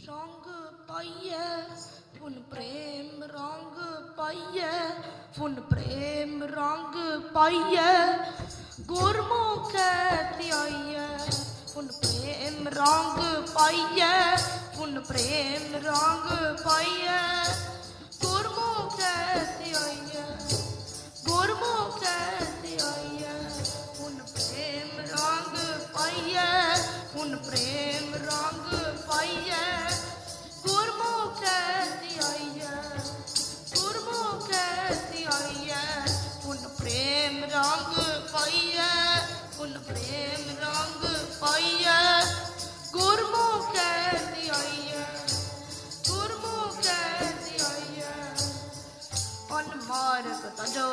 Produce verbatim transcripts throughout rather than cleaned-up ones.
रंग पाइए फुन प्रेम रंग पाइए फुन प्रेम रंग पाइए गुरमुख ध्याइए फुन प्रेम रंग पाइए फुन प्रेम रंग पाइए गुरमुख ध्याइए गुरमुख ध्याइए फुन प्रेम रंग पाइए फुन प्रेम रंग पाइए गुरमुख ध्याइए गुरमुख ध्याइए फुन प्रेम रंग पाइए फुन प्रेम रंग पाइए गुरमुख ध्याइए गुरमुख ध्याइए पन मार्ग तजो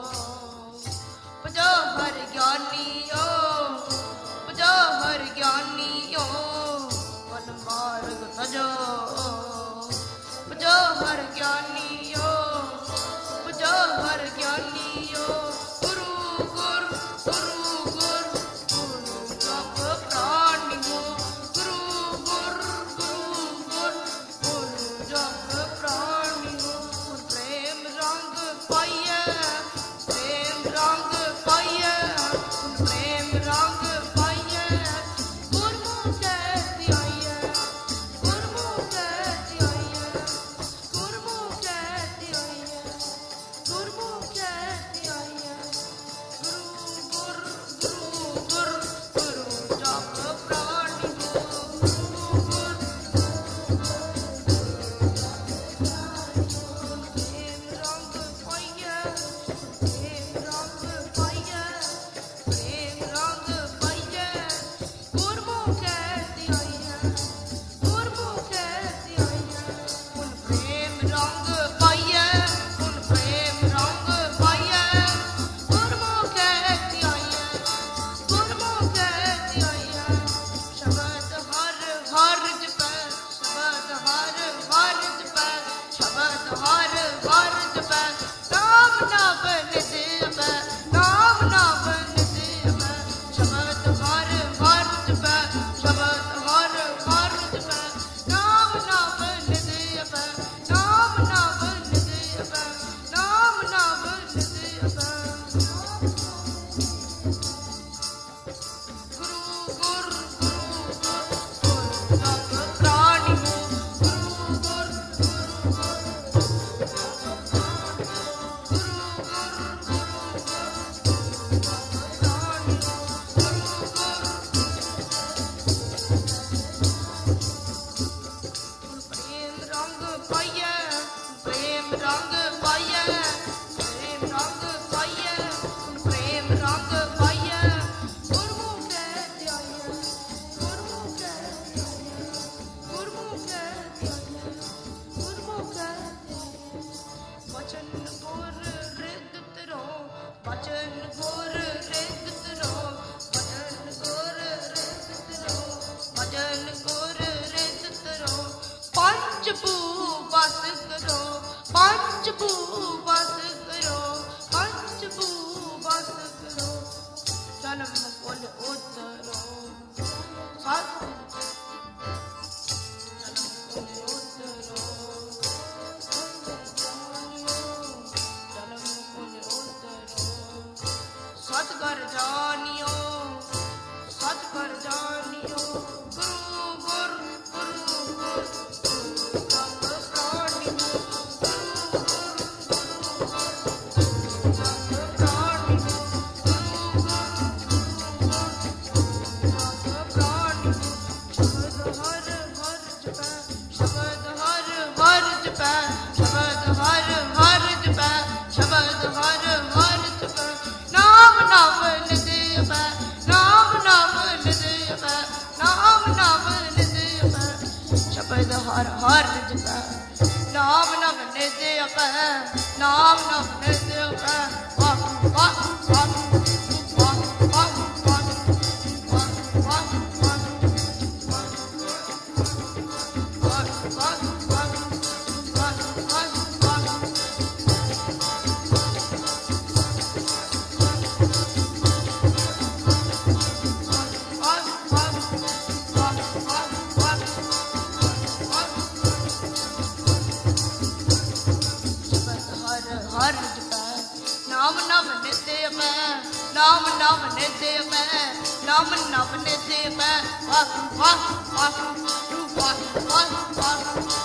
भजो हर ज्ञानियो भजो हर ज्ञानियो पन मार्ग तजो भजो हर ज्ञानियो भजो हर ज्ञानियो गुरु गुर गुरु गुर गुरु जप प्राणियो गुरु गुर गुरु गुर गुरु जप प्राणियो प्रेम रंग पाइए प्रेम रंग पाइए प्रेम रंग पाइए गुरमुख ध्याइए गुरमुख ध्याइए गुरमुख ध्याइए गुरमुख ध्याइए गुरु गुर गुरु गुर गुरु जप प्राणियो गुरु गुर प्रेम रंग पाइए प्रेम रंग पाइए प्रेम रंग पाइए गुरमुख ध्याइए गुरमुख ध्याइए फुन प्रेम रंग पाइए फुन प्रेम रंग पाइए गुरमुख ध्याइए गुरमुख ध्याइए शबद हर हर जपै शबद हर हर जपै शबद हर हर जपै नाम नव नित जपै नाम नव नित जपै शबद हर हर जपै शबद हर हर जपै नाम नव नित जपै नाम नव नित जपै नाम नव नित जपै गुरु गुर गुरु गुर गुरु जप प्राणियो गुरु गुर गुरु गुर गुरु गुर गुरु गुर जप प्राणियो गुरु गुर प्रेम रंग पाइए प्रेम रंग पाइए प्रेम रंग पाइए प्रेम रंग पाइए गुरमुख ध्याइए गुरमुख ध्याइए गुरमुख ध्याइए गुरमुख ध्याइए वचन गुर रिद तरो वचन गुर रिद तरो वचन गुर रिद तरो वचन गुर रिद तरो पंच भू बस करो पंच भू बस करो पंच भू बस करो जन्म कुल उतरो सत जन्म कुल उतरो जन्म कुल उतरो सतगुर जानियो सतगुर जानियो गुरु गुर गुरु गुर गुरु जप प्राणियो गुरु गुर गुरु गुर गुरु जप प्राणियो गुरु गुर गुरु गुर जप प्राणियो शबद हर हर जपै शबद हर हर जपै शबद हर हर जपै शबद हर हर जपै नाम नव नित जपै नाम नव नित जपै नाम नव नित जपै शबद हर हर जपै नाम नव नित जपै नाम नव नित जपै वाह वाह वाह वाह वाह वाह वाह वाह What? ਨਾਮ ਨਵ ਨਿਤ ਪੈ ਨਾਮ ਨਵ ਨਿਤ ਪੈ ਵਾਹ ਵਾਹ ਵਾਹ ਵਾਹ ਵਾਹ ਵਾਹ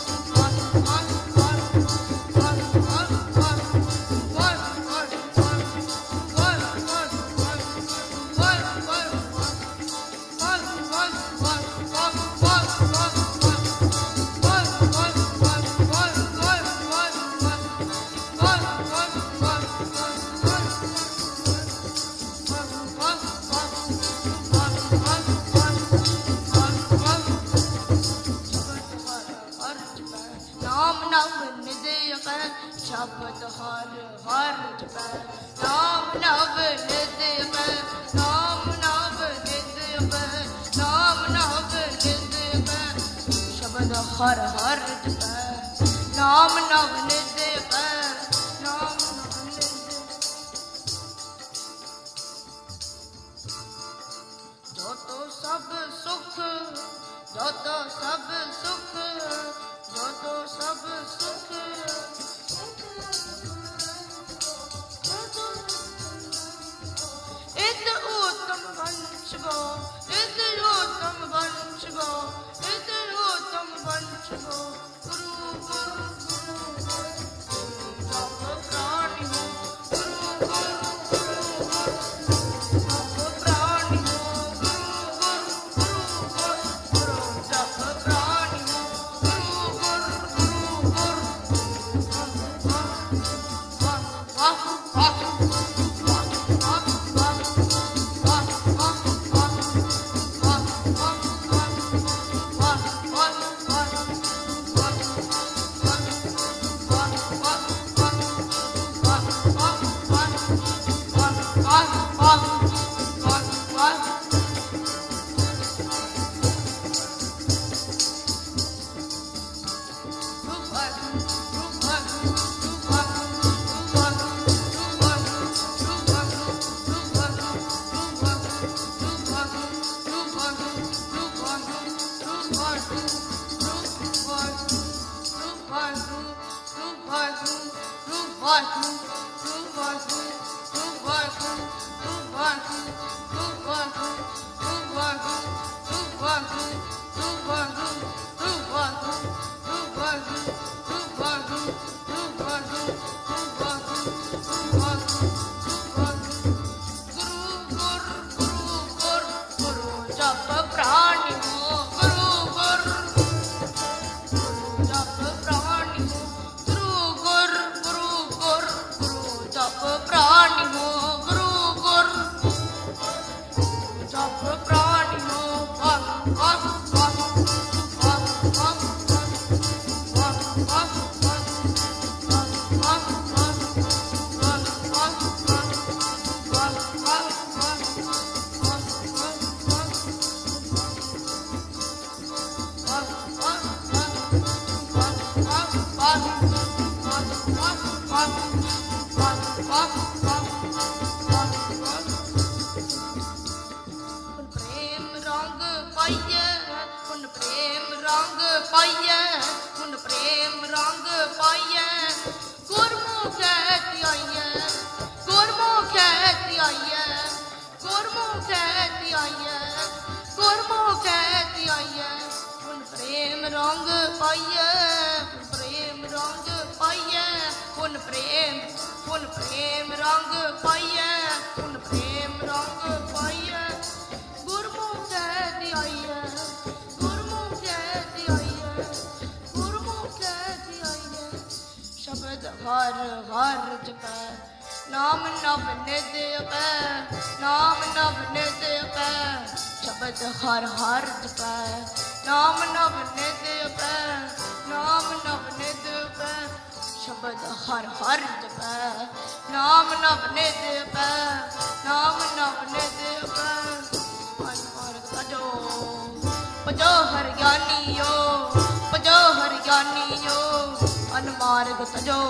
ਸ਼ਬਦ ਹਰ ਹਰ ਜਪੈ ਨਾਮ ਨਵ ਨਿਤ ਪੈ ਨਾਮ ਨਵ ਨਿਤ ਪੈ ਨਾਮ ਨਵ ਨਿਤ ਪੈ ਸ਼ਬਦ ਹਰ ਹਰ ਜਪੈ ਨਾਮ ਨਵ ਨਿਤ ਪੈ ਨਾਮ ਨਵ ਨਿਤ ਜੋ ਤੋ ਸਭ ਸੁਖ ਜੋ ਤੋ ਸਭ ਸੁਖ ਜੋ ਤੋ ਸਭ ਸੁਖ ਇਤ ਉੱਤਮ ਵੰਸ਼ ਗੋ ਇਤ ਉੱਤਮ ਵੰਸ਼ ਗੋ ਗੁਰੂ ਗੁਰੂ ਸਭ ਪ੍ਰਾਣੀ ਹੋ ਗੁਰੂ ਗੁਰੂ ਸਭ ਪ੍ਰਾਣੀ ਹੋ ਗੁਰੂ ਗੁਰੂ ਗੁਰੂ ਸਭ ਪ੍ਰਾਣੀ ਹੋ ਗੁਰੂ ਗੁਰੂ ਗੁਰੂ ਵਾਹ ਵਾਹ ਵਾਹ ਹਰ ਹਰ ਜਪੈ ਨਾਮ ਨਵ ਨਿਤ ਪੈ ਨਾਮ ਨਵ ਨਿਤ ਪੈ ਸ਼ਬਦ ਹਰ ਹਰ ਜਪੈ ਨਾਮ ਨਵ ਨਿਤ ਪੈ ਨਾਮ ਨਵ ਨਿਤ ਪੈ ਸ਼ਬਦ ਹਰ ਹਰ ਜਪੈ ਨਾਮ ਨਵ ਨਿਤ ਪੈ ਨਾਮ ਨਵ ਨਿਤ ਪੈ ਮਨ ਮਾਰਗ ਭਜੋ ਭਜੋ ਹਰਿ ਗਿਆਨੀਓ ਭਜੋ ਹਰਿ ਗਿਆਨੀਓ ਅਨ ਮਾਰਗ ਤਜੋ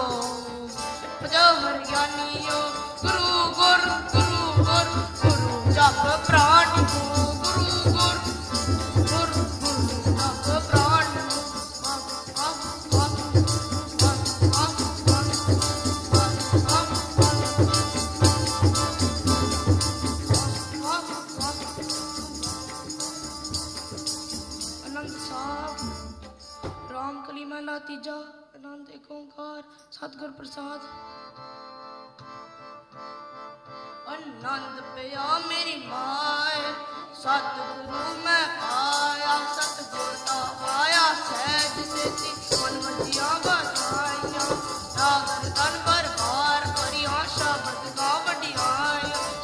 ਭਜੋ ਹਰਿ ਗਿਆਨੀਓ ਗੁਰੂ ਗੁਰ ਗੁਰੂ ਗੁਰ ਗੁਰੂ ਜਪ ਪ੍ਰਾਣ ਹੋ ਗੁਰੂ ਗੁਰ ਗੁਰ ਗੁਰੂ ਜਪ ਪ੍ਰਾਣ ਹੋ ਤੀਜਾ ਆਨੰਦ ਏਕ ਓੰਕਾਰ ਸਤਿਗੁਰ ਪ੍ਰਸਾਦ। ਆਨੰਦ ਪਿਆ ਮੇਰੀ ਮਾਏ ਸਤਿਗੁਰੂ ਮੈਂ